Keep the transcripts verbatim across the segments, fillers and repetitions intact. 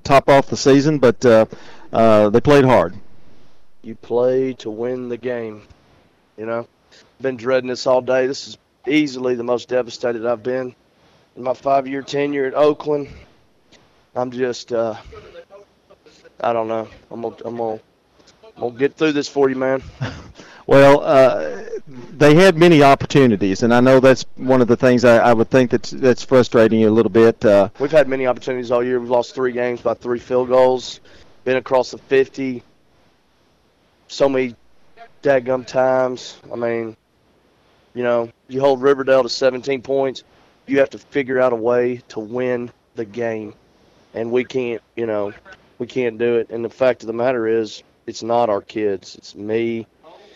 top off the season, but uh, uh, they played hard. You play to win the game. You know, been dreading this all day. This is easily the most devastated I've been in my five-year tenure at Oakland. I'm just, uh, I don't know. I'm gonna, I'm gonna, I'm gonna get through this for you, man. Well, uh, they had many opportunities, and I know that's one of the things I, I would think that's that's frustrating you a little bit. Uh, We've had many opportunities all year. We've lost three games by three field goals. Been across the fifty so many dadgum times. I mean, you know, you hold Riverdale to seventeen points, you have to figure out a way to win the game. And we can't, you know, we can't do it. And the fact of the matter is, it's not our kids. It's me.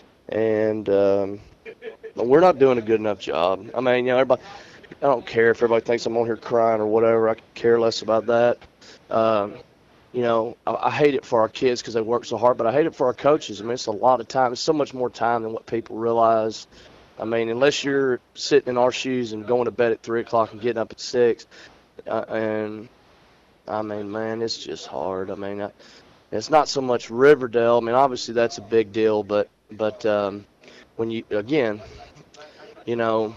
And um, we're not doing a good enough job. I mean, you know, everybody, I don't care if everybody thinks I'm on here crying or whatever. I care less about that. Um, you know, I, I hate it for our kids because they work so hard, but I hate it for our coaches. I mean, it's a lot of time. It's so much more time than what people realize. I mean, unless you're sitting in our shoes and going to bed at three o'clock and getting up at six, uh, and, I mean, man, it's just hard. I mean, I, it's not so much Riverdale. I mean, obviously that's a big deal, but But um, when you, again, you know,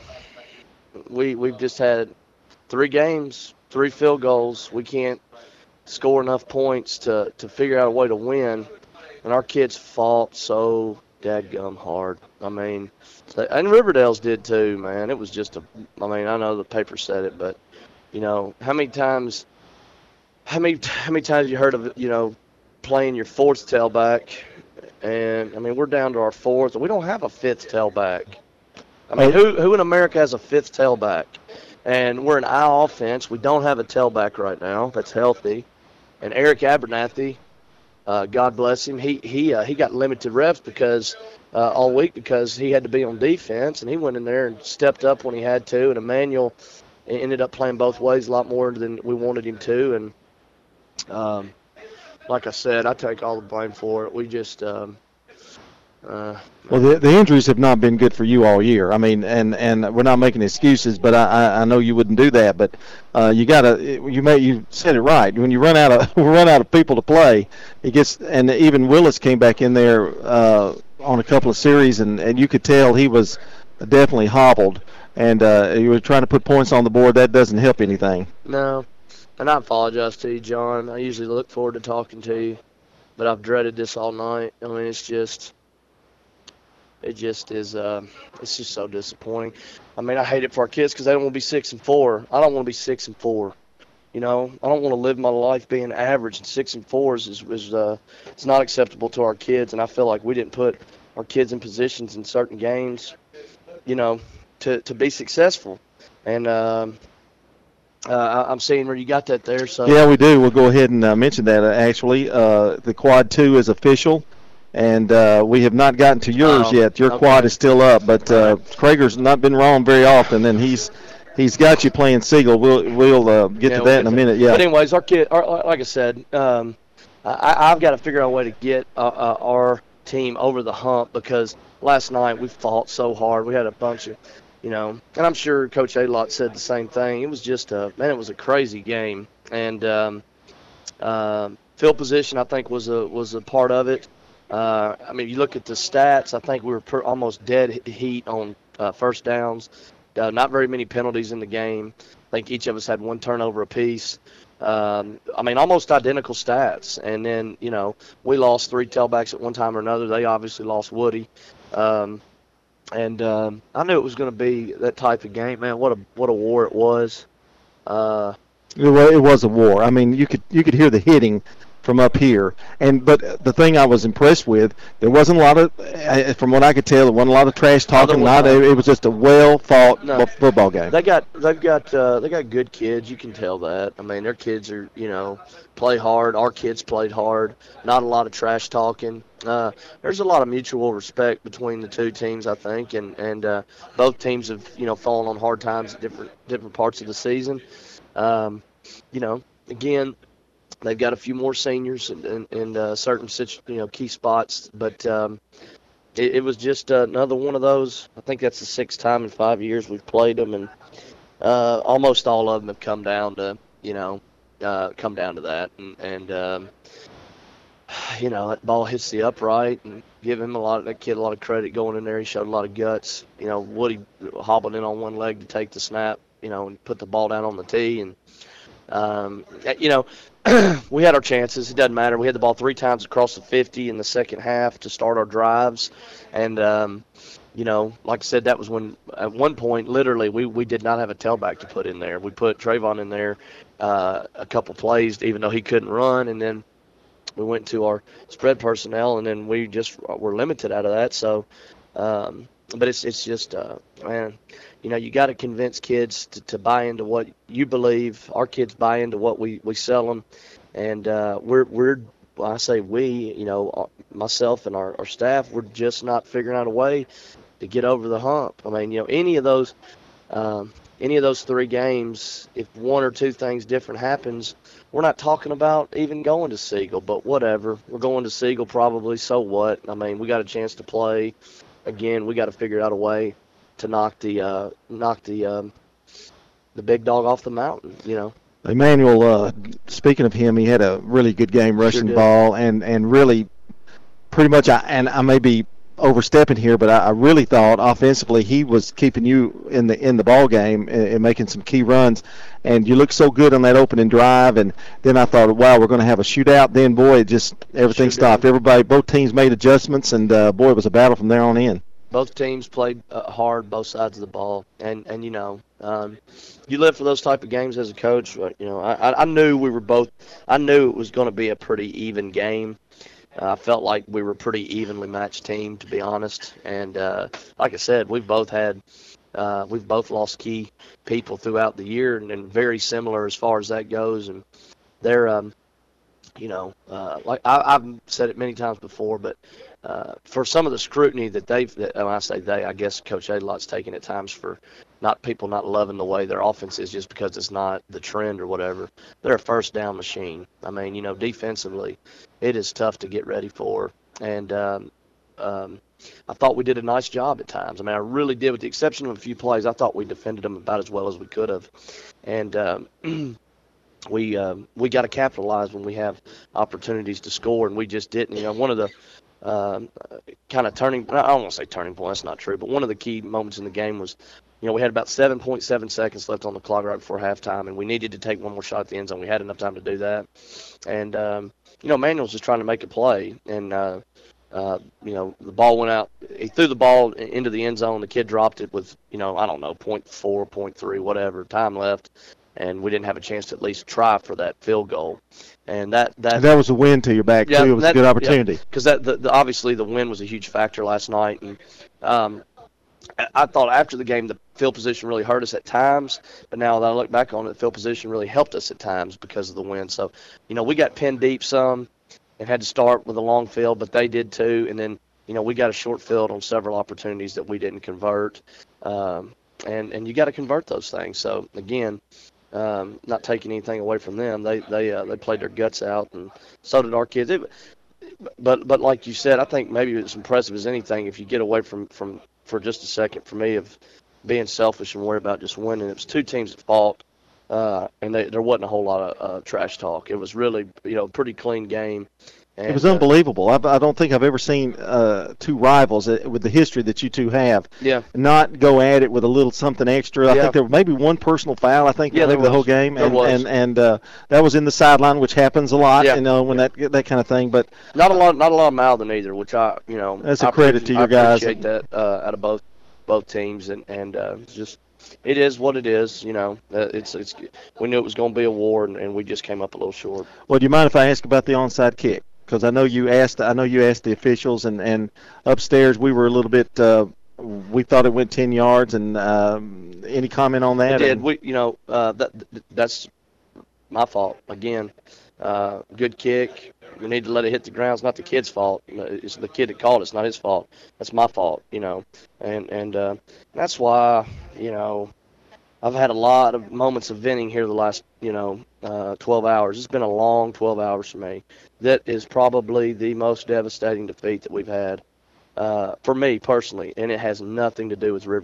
we, we've just had three games, three field goals. We can't score enough points to, to figure out a way to win. And our kids fought so dadgum hard. I mean, and Riverdale's did too, man. It was just a, I mean, I know the paper said it, but, you know, how many times, how many, how many times you heard of, you know, playing your fourth tailback? And, I mean, we're down to our fourth. We don't have a fifth tailback. I mean, who who in America has a fifth tailback? And we're an I offense. We don't have a tailback right now that's healthy. And Eric Abernathy, uh, God bless him, he he uh, he got limited reps because uh, all week because he had to be on defense. And he went in there and stepped up when he had to. And Emmanuel ended up playing both ways a lot more than we wanted him to. And, um like I said, I take all the blame for it. We just, um, uh, well, the, the injuries have not been good for you all year. I mean, and, and we're not making excuses, but I, I, I know you wouldn't do that. But uh, you gotta, you may, you said it right. When you run out of run out of people to play, it gets. And even Willis came back in there uh, on a couple of series, and, and you could tell he was definitely hobbled. And uh, you were trying to put points on the board. That doesn't help anything. No. And I apologize to you, John. I usually look forward to talking to you, but I've dreaded this all night. I mean, it's just, it just is, uh, it's just so disappointing. I mean, I hate it for our kids because they don't want to be six and four. I don't want to be six and four. You know, I don't want to live my life being average, and six and fours is, is uh, it's not acceptable to our kids. And I feel like we didn't put our kids in positions in certain games, you know, to to be successful. And um, Uh, I'm seeing where you got that there. So yeah, we do. We'll go ahead and uh, mention that. Uh, actually, uh, the quad two is official, and uh, we have not gotten to yours oh, yet. Your okay. quad is still up, but uh, Krager's not been wrong very often, and he's he's got you playing Siegel. We'll we'll uh, get yeah, to we'll that get in a to, minute. Yeah. But anyways, our kid, our, like I said, um, I, I've got to figure out a way to get uh, uh, our team over the hump because last night we fought so hard. We had a bunch of. You know, and I'm sure Coach A-Lot said the same thing. It was just a, man, it was a crazy game. And um, uh, field position, I think, was a was a part of it. Uh, I mean, you look at the stats, I think we were per, almost dead heat on uh, first downs. Uh, not very many penalties in the game. I think each of us had one turnover apiece. Um, I mean, almost identical stats. And then, you know, we lost three tailbacks at one time or another. They obviously lost Woody. Um And um, I knew it was going to be that type of game, man. What a what a war it was. Uh, It wa- it was a war. I mean, you could you could hear the hitting from up here. And but the thing I was impressed with, there wasn't a lot of, uh, from what I could tell, there wasn't a lot of trash talking. was Not not. it was just a well fought No. football game. they got they've got uh, they got good kids. You can tell that. I mean, their kids are you know play hard. Our kids played hard. Not a lot of trash talking. Uh, there's a lot of mutual respect between the two teams, I think, and and uh, both teams have you know fallen on hard times at different different parts of the season. Um, you know, again, they've got a few more seniors in, in, in uh, certain situ- you know key spots, but um, it, it was just uh, another one of those. I think that's the sixth time in five years we've played them, and uh, almost all of them have come down to you know uh, come down to that. And, and um, you know, that ball hits the upright, and give him a lot, that kid a lot of credit going in there. He showed a lot of guts. You know, Woody hobbled in on one leg to take the snap, you know, and put the ball down on the tee. And, um, you know, we had our chances. It doesn't matter. We had the ball three times across the fifty in the second half to start our drives. And, um, you know, like I said, that was when at one point, literally, we, we did not have a tailback to put in there. We put Trayvon in there uh, a couple plays, even though he couldn't run. And then we went to our spread personnel, and then we just were limited out of that. So, um, but it's it's just, uh, man, you know, you got to convince kids to, to buy into what you believe. Our kids buy into what we, we sell them, and uh, we're we're well, I say we, you know, myself and our, our staff, we're just not figuring out a way to get over the hump. I mean, you know, any of those, um, any of those three games, if one or two things different happens, we're not talking about even going to Siegel, but whatever. We're going to Siegel probably, so what? I mean, we got a chance to play. Again, we got to figure out a way to knock the uh, knock the um, the big dog off the mountain, you know. Emmanuel, uh, speaking of him, he had a really good game rushing Sure ball, and, and really pretty much, I, and I may be overstepping here, but I, I really thought offensively he was keeping you in the in the ball game and, and making some key runs. And you looked so good on that opening drive, and then I thought, wow, we're going to have a shootout. Then, boy, it just everything Sure stopped. did. Everybody, both teams made adjustments, and uh, boy, it was a battle from there on in. Both teams played uh, hard, both sides of the ball, and and you know, um, you live for those type of games as a coach. But, you know, I I knew we were both. I knew it was going to be a pretty even game. Uh, I felt like we were a pretty evenly matched team, to be honest. And uh, like I said, we've both had, uh, we've both lost key people throughout the year, and, and very similar as far as that goes. And they're, um, you know, uh, like I, I've said it many times before, but uh, for some of the scrutiny that they've, that, when I say they, I guess Coach Adelot's taken at times for not people not loving the way their offense is just because it's not the trend or whatever. They're a first down machine. I mean, you know, defensively, it is tough to get ready for. And um, um, I thought we did a nice job at times. I mean, I really did, with the exception of a few plays. I thought we defended them about as well as we could have. And um, we um, we got to capitalize when we have opportunities to score, and we just didn't. You know, one of the um, kind of turning, I don't want to say turning point, that's not true, but one of the key moments in the game was, you know, we had about seven point seven seconds left on the clock right before halftime, and we needed to take one more shot at the end zone. We had enough time to do that. And, um, you know, Manuel's just trying to make a play, and, uh, uh, you know, the ball went out. He threw the ball into the end zone. The kid dropped it with, you know, I don't know, point four, point three, whatever, time left. And we didn't have a chance to at least try for that field goal. And that that, that was a win to your back, yeah, too. It was that, a good opportunity. Because yeah, that the, the, obviously the win was a huge factor last night. And um, I thought after the game the field position really hurt us at times. But now that I look back on it, the field position really helped us at times because of the win. So, you know, we got pinned deep some and had to start with a long field, but they did too. And then, you know, we got a short field on several opportunities that we didn't convert. Um, and, and you got to convert those things. So, again, Um, not taking anything away from them. They they uh, they played their guts out, and so did our kids. It, but but like you said, I think maybe it's impressive as anything if you get away from, from for just a second for me of being selfish and worry about just winning. It was two teams at fault, uh, and they, there wasn't a whole lot of uh, trash talk. It was really, you know, a pretty clean game. And, it was unbelievable. I, I don't think I've ever seen uh, two rivals uh, with the history that you two have yeah. not go at it with a little something extra. I yeah. think there was maybe one personal foul, I think, yeah, maybe the whole game. There and was. and, and uh, that was in the sideline, which happens a lot, yeah. you know, when yeah. that that kind of thing. But not a lot not a lot of mouthing either, which I, you know, that's a I credit to your I guys. appreciate that uh, out of both both teams, and, and uh, it's just it is what it is, you know. Uh, it's it's we knew it was going to be a war, and, and we just came up a little short. Well, do you mind if I ask about the onside kick? Because I know you asked, I know you asked the officials, and, and upstairs we were a little bit. Uh, we thought it went ten yards, and um, any comment on that? It did. And, we, you know, uh, that that's my fault again. Uh, good kick. We need to let it hit the ground. It's not the kid's fault. It's the kid that called it. It's not his fault. That's my fault. You know, and and uh, that's why you know. I've had a lot of moments of venting here the last, you know, uh, twelve hours. It's been a long twelve hours for me. That is probably the most devastating defeat that we've had uh, for me personally, and it has nothing to do with Riverdale.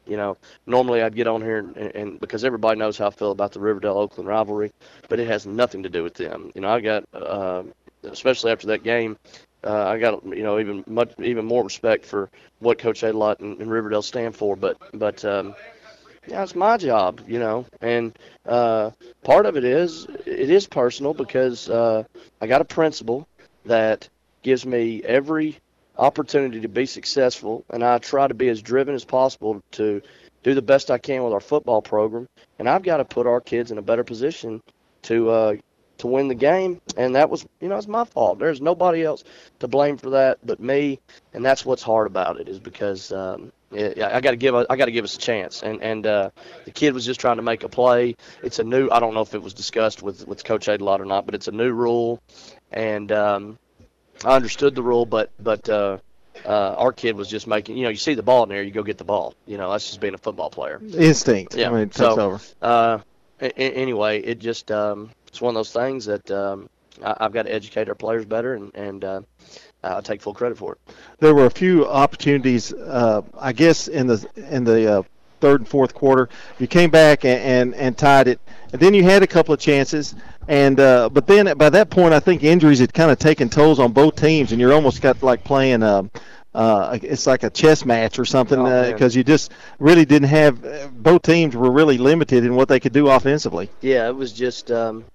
You know, normally I'd get on here and, and because everybody knows how I feel about the Riverdale-Oakland rivalry, but it has nothing to do with them. You know, I got, uh, especially after that game, uh, I got you know even much even more respect for what Coach Adelot and, and Riverdale stand for. But but um, yeah, it's my job, you know, and uh, part of it is it is personal because uh, I got a principal that gives me every opportunity to be successful, and I try to be as driven as possible to do the best I can with our football program. And I've got to put our kids in a better position to uh, to win the game, and that was, you know, it's my fault. There's nobody else to blame for that but me, and that's what's hard about it is because um, it, I got to give I got to give us a chance. And and uh, the kid was just trying to make a play. It's a new I don't know if it was discussed with with Coach Adelot or not, but it's a new rule, and um, I understood the rule, but but uh, uh, our kid was just making, you know, you see the ball in there, you go get the ball. You know, that's just being a football player. Instinct. Yeah. I mean, it takes so, over. Uh, a- anyway, it just um, it's one of those things that um, I- I've got to educate our players better, and and uh, I take full credit for it. There were a few opportunities, uh, I guess, in the in the uh, third and fourth quarter. You came back and, and, and tied it, and then you had a couple of chances. And uh, but then by that point, I think injuries had kind of taken tolls on both teams, and you're almost got like playing uh, uh, it's like a chess match or something because oh, uh, you just really didn't have both teams were really limited in what they could do offensively. Yeah, it was just, um,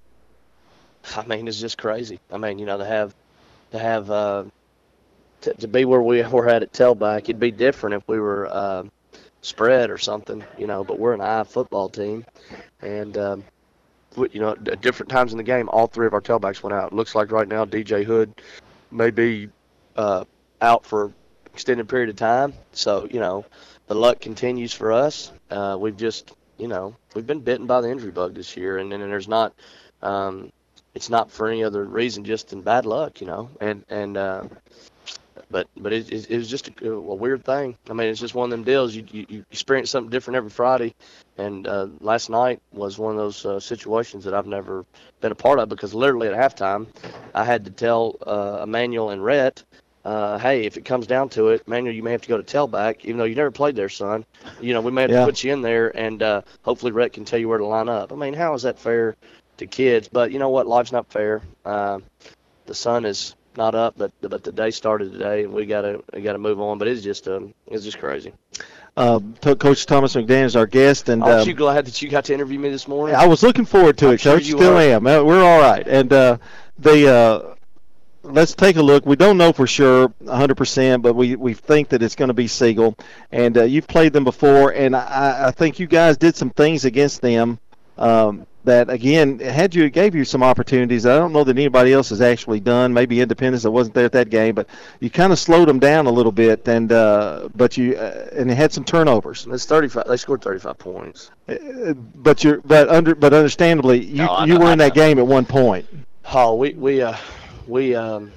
I mean, it's just crazy. I mean, you know, to have to have uh, to, to be where we were at at tailback, it'd be different if we were uh, spread or something, you know. But we're an I football team, and um, you know, at different times in the game, all three of our tailbacks went out. It looks like right now D J Hood may be uh, out for extended period of time. So, you know, the luck continues for us. Uh, we've just, you know, we've been bitten by the injury bug this year, and, and there's not, um, it's not for any other reason, just in bad luck, you know. And and uh, but but it, it, it was just a, a weird thing. I mean, it's just one of them deals. You you, you experience something different every Friday, and uh, last night was one of those uh, situations that I've never been a part of because literally at halftime, I had to tell uh, Emmanuel and Rhett, uh, hey, if it comes down to it, Emmanuel, you may have to go to tailback, even though you never played there, son. You know, we may have yeah. to put you in there, and uh, hopefully Rhett can tell you where to line up. I mean, how is that fair to kids? But you know what? Life's not fair. Uh, the sun is not up, but but the day started today, and we gotta we gotta move on. But it's just um, it's just crazy. Uh, Coach Thomas McDaniel is our guest, and aren't um, you glad that you got to interview me this morning? I was looking forward to I'm it, sure Coach. you Still are. am. Uh, We're all right, and uh, the. Uh, Let's take a look. We don't know for sure one hundred percent, but we, we think that it's going to be Siegel. And uh, you've played them before, and I, I think you guys did some things against them um, that, again, had you gave you some opportunities. I don't know that anybody else has actually done. Maybe Independence that wasn't there at that game, but you kind of slowed them down a little bit, and uh, but you uh, and they had some turnovers. It's thirty-five. They scored thirty-five points. Uh, but you but under but understandably, you No, I you know, were I in that know. game at one point. Oh, we we uh we um.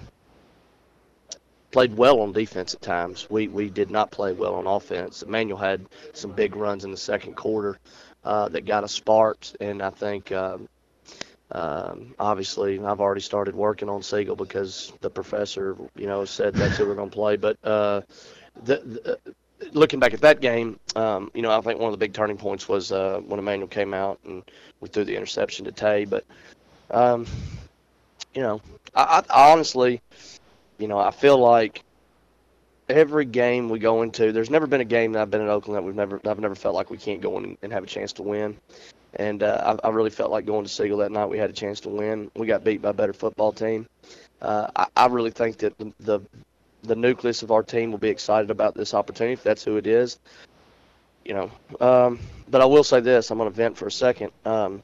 played well on defense at times. We we did not play well on offense. Emmanuel had some big runs in the second quarter uh, that got us sparked, and I think um, um, obviously I've already started working on Siegel because the professor, you know, said that's who we're going to play. But uh, the, the, looking back at that game, um, you know, I think one of the big turning points was uh, when Emmanuel came out and we threw the interception to Tay. But um, you know, I, I honestly. You know, I feel like every game we go into, there's never been a game that I've been in Oakland that we've never, I've never felt like we can't go in and have a chance to win. And uh, I, I really felt like going to Siegel that night we had a chance to win. We got beat by a better football team. Uh, I, I really think that the, the the nucleus of our team will be excited about this opportunity if that's who it is. You know, um, but I will say this: I'm going to vent for a second. Um,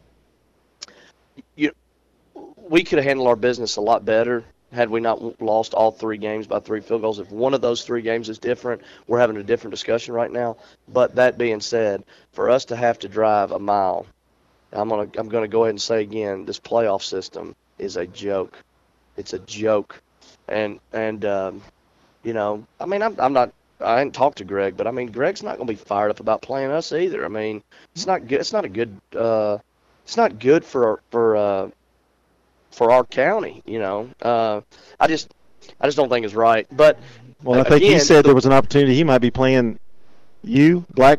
you, we could have handled our business a lot better had we not lost all three games by three field goals. If one of those three games is different, we're having a different discussion right now. But that being said, for us to have to drive a mile, I'm gonna I'm gonna go ahead and say again, this playoff system is a joke. It's a joke, and and um, you know, I mean, I'm I'm not. I didn't talk to Greg, but I mean, Greg's not gonna be fired up about playing us either. I mean, it's not good. It's not a good. Uh, it's not good for for. Uh, for our county, you know. Uh, I just I just don't think it's right. But well, I think again, he said the, there was an opportunity he might be playing you, Blackman,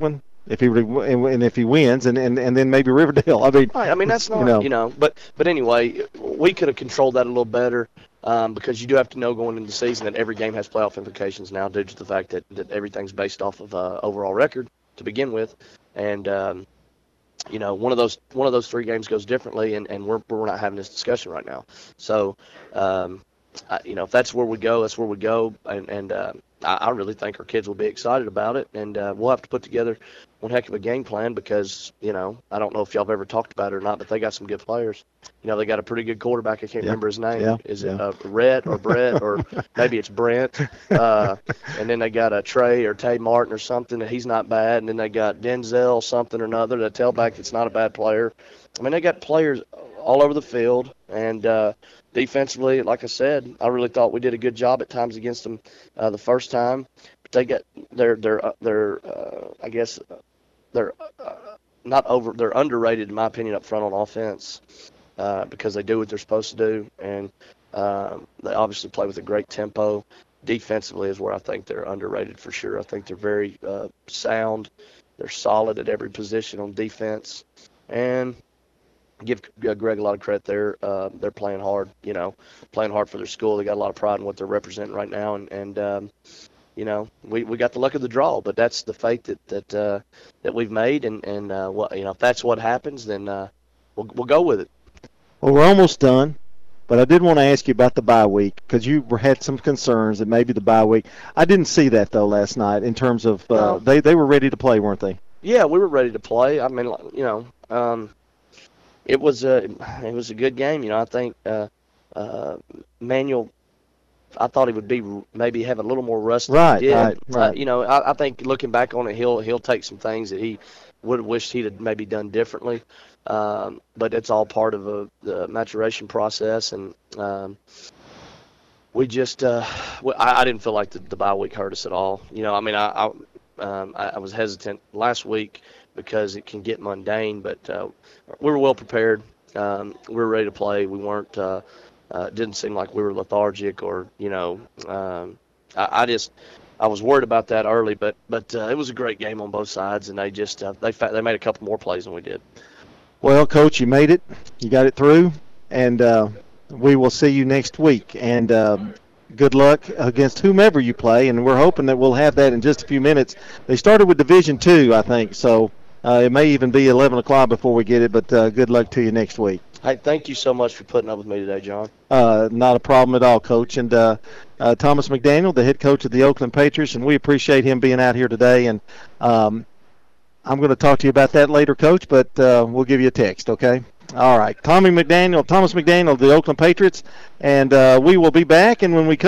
if he really, and, and if he wins, and, and, and then maybe Riverdale. I mean, right, I mean that's not you know, you know, but but anyway, we could have controlled that a little better. Um, because you do have to know going into the season that every game has playoff implications now due to the fact that, that everything's based off of uh, overall record to begin with, and um, you know one of those one of those three games goes differently, and, and we're we're not having this discussion right now. So, um, I, you know, if that's where we go, that's where we go, and and uh, I, I really think our kids will be excited about it, and uh, we'll have to put together one heck of a game plan because you know I don't know if y'all have ever talked about it or not, but they got some good players. You know, they got a pretty good quarterback. I can't yeah. remember his name. Yeah. Is yeah. it uh, Rhett or Brett or maybe it's Brent? Uh, and then they got a Trey or Tay Martin or something that he's not bad. And then they got Denzel something or another, the tailback that's not a bad player. I mean, they got players all over the field. And uh, defensively, like I said, I really thought we did a good job at times against them uh, the first time. But they got they're they're uh, they're uh, I guess they're uh, not over they're underrated in my opinion up front on offense. Uh, because they do what they're supposed to do, and um, they obviously play with a great tempo. Defensively is where I think they're underrated for sure. I think they're very uh, sound. They're solid at every position on defense, and give Greg a lot of credit there. Uh, they're playing hard, you know, playing hard for their school. They got a lot of pride in what they're representing right now, and, and um, you know, we, we got the luck of the draw, but that's the fate that that uh, that we've made, and and uh, what you know, if that's what happens, then uh, we'll we'll go with it. Well, we're almost done, but I did want to ask you about the bye week because you had some concerns that maybe the bye week. I didn't see that, though, last night in terms of uh, no. they, they were ready to play, weren't they? Yeah, we were ready to play. I mean, you know, um, it was a, it was a good game. You know, I think uh, uh, Manuel, I thought he would be maybe have a little more rust right, than he did. Right, right. Uh, you know, I, I think looking back on it, he'll he'll take some things that he would have wished he'd have maybe done differently. Um, but it's all part of a, the maturation process, and um, we just uh, I, I didn't feel like the, the bye week hurt us at all. You know, I mean, I I, um, I I was hesitant last week because it can get mundane, but uh, we were well prepared. Um, we were ready to play. We weren't. Uh, uh, it didn't seem like we were lethargic or you know. Um, I, I just. I was worried about that early, but but uh, it was a great game on both sides, and they just uh, they fa- they made a couple more plays than we did. Well, Coach, you made it. You got it through, and uh, we will see you next week. And uh, good luck against whomever you play, and we're hoping that we'll have that in just a few minutes. They started with Division Two, I think, so uh, it may even be eleven o'clock before we get it, but uh, good luck to you next week. Hey, thank you so much for putting up with me today, John. Uh, not a problem at all, Coach. And uh, uh, Thomas McDaniel, the head coach of the Oakland Patriots, and we appreciate him being out here today. And um, I'm going to talk to you about that later, Coach, but uh, we'll give you a text, okay? All right. Tommy McDaniel, Thomas McDaniel of the Oakland Patriots, and uh, we will be back. And when we come